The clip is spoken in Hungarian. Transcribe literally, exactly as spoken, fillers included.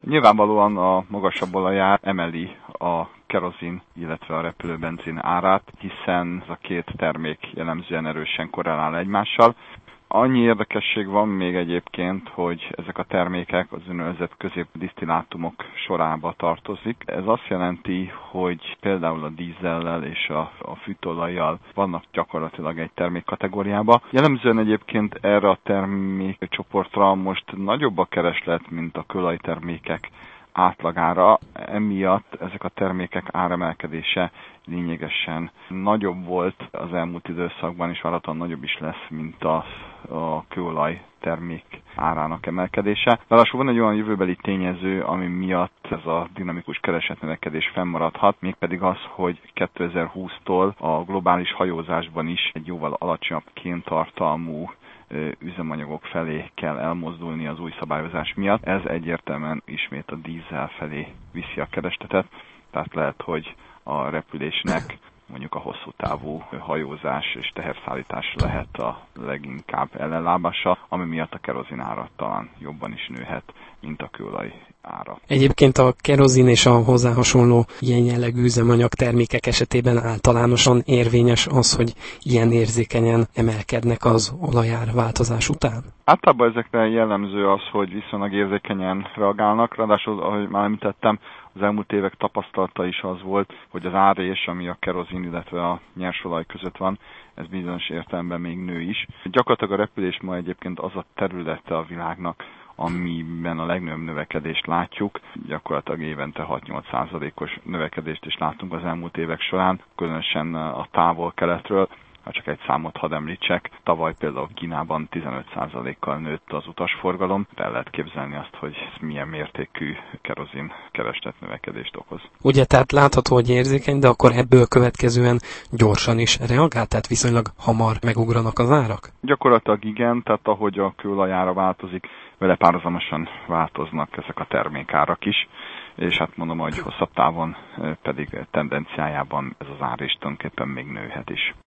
Nyilvánvalóan a magasabb olajár emeli a kerozin, illetve a repülőbenzin árát, hiszen ez a két termék jellemzően erősen korrelál egymással. Annyi érdekesség van még egyébként, hogy ezek a termékek az úgynevezett középdisztillátumok sorába tartozik. Ez azt jelenti, hogy például a dízellel és a, a fűtőolajjal vannak gyakorlatilag egy termékkategóriába. Jellemzően egyébként erre a termékcsoportra most nagyobb a kereslet, mint a kőolajtermékek átlagára, emiatt ezek a termékek áremelkedése lényegesen nagyobb volt az elmúlt időszakban, és várhatóan nagyobb is lesz, mint a, a kőolaj termék árának emelkedése. Ráadásul van egy olyan jövőbeli tényező, ami miatt ez a dinamikus keresetnövekedés fennmaradhat, mégpedig az, hogy kétezer-húsztól a globális hajózásban is egy jóval alacsonyabb kéntartalmú üzemanyagok felé kell elmozdulni az új szabályozás miatt. Ez egyértelműen ismét a dízel felé viszi a keresletet, tehát lehet, hogy a repülésnek mondjuk a hosszú távú hajózás és teherszállítás lehet a leginkább ellenlábasa, ami miatt a kerozin ára talán jobban is nőhet, mint a kőolaj ára. Egyébként a kerozin és a hozzá hasonló ilyen jellegű üzemanyag termékek esetében általánosan érvényes az, hogy ilyen érzékenyen emelkednek az olajár változás után? Általában ezekre jellemző az, hogy viszonylag érzékenyen reagálnak, ráadásul, ahogy már említettem, az elmúlt évek tapasztalata is az volt, hogy az árés, ami a kerozin, illetve a nyersolaj között van, ez bizonyos értelemben még nő is. Gyakorlatilag a repülés ma egyébként az a területe a világnak, amiben a legnagyobb növekedést látjuk. Gyakorlatilag évente hat-nyolc százalékos növekedést is látunk az elmúlt évek során, különösen a távol-keletről. Ha csak egy számot hadd említsek, tavaly például Kínában tizenöt százalékkal nőtt az utasforgalom. El lehet képzelni azt, hogy ez milyen mértékű kerozin kereslet növekedést okoz. Ugye, tehát látható, hogy érzékeny, de akkor ebből következően gyorsan is reagál, tehát viszonylag hamar megugranak az árak? Gyakorlatilag igen, tehát ahogy a kőolajára változik, vele párhuzamosan változnak ezek a termékárak is, és hát mondom, hogy hosszabb távon pedig tendenciájában ez az ár is tulajdonképpen még nőhet is.